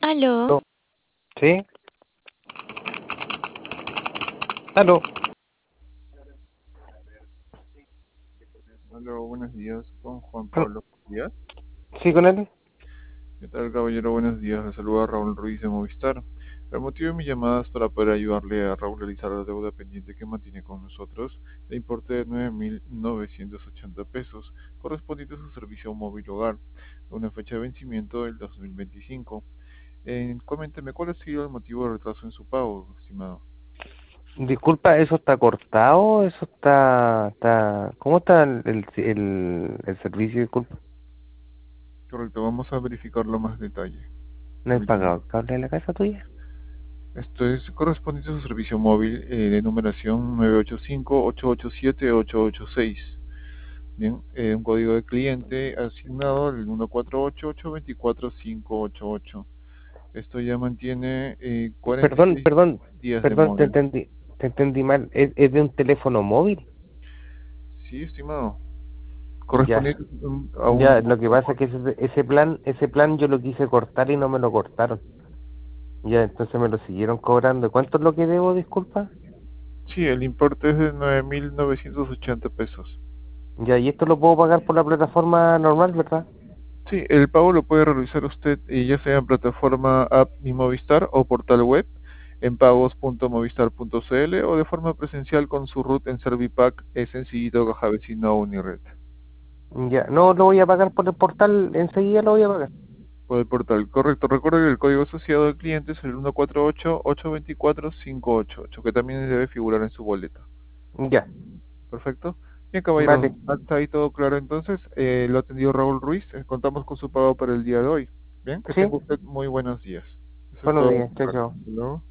Aló, Aló. ¿Sí? Aló. Hola, buenos días, con Juan Al- Pablo Díaz. ¿Sí con él? ¿Qué tal, caballero? Buenos días, le saluda Raúl Ruiz de Movistar. El motivo de mi llamada es para poder ayudarle a regularizar la deuda pendiente que mantiene con nosotros, de importe de 9.980 pesos, correspondiente a su servicio móvil hogar, de una fecha de vencimiento del 2025. Coménteme, ¿cuál ha sido el motivo de retraso en su pago, estimado? Disculpa, ¿eso está cortado? ¿Eso está... ¿Cómo está el servicio? Disculpa. Correcto, vamos a verificarlo más detalle. ¿No he Permítame. pagado el cable de la casa tuya? Esto es correspondiente a su servicio móvil de numeración 985-887-886. Bien, un código de cliente asignado al 148-824-588. Esto ya mantiene Perdón, 46 perdón, días de perdón, móvil. te entendí mal. ¿Es de un teléfono móvil? Sí, estimado. Ya, Correspondiente a ya, un... lo que pasa es que ese plan yo lo quise cortar y no me lo cortaron. Ya, entonces me lo siguieron cobrando. ¿Cuánto es lo que debo, disculpa? Sí, el importe es de 9.980 pesos. Ya, y esto lo puedo pagar por la plataforma normal, ¿verdad? Sí, el pago lo puede realizar usted ya sea en plataforma app Mi Movistar o portal web en pagos.movistar.cl o de forma presencial con su root en Servipack, es sencillito, caja vecino o Unired. Ya, no lo voy a pagar por el portal, enseguida lo voy a pagar. Por el portal, correcto. Recuerde que el código asociado del cliente es el 148-824-588, que también debe figurar en su boleta. Ya, Perfecto. Bien, caballero, vale. hasta ahí todo claro entonces. Lo ha atendido Raúl Ruiz. Contamos con su pago para el día de hoy. Bien, que Sí, tenga usted muy buenos días. Eso es buenos todo. días, chao, chao. Hasta luego.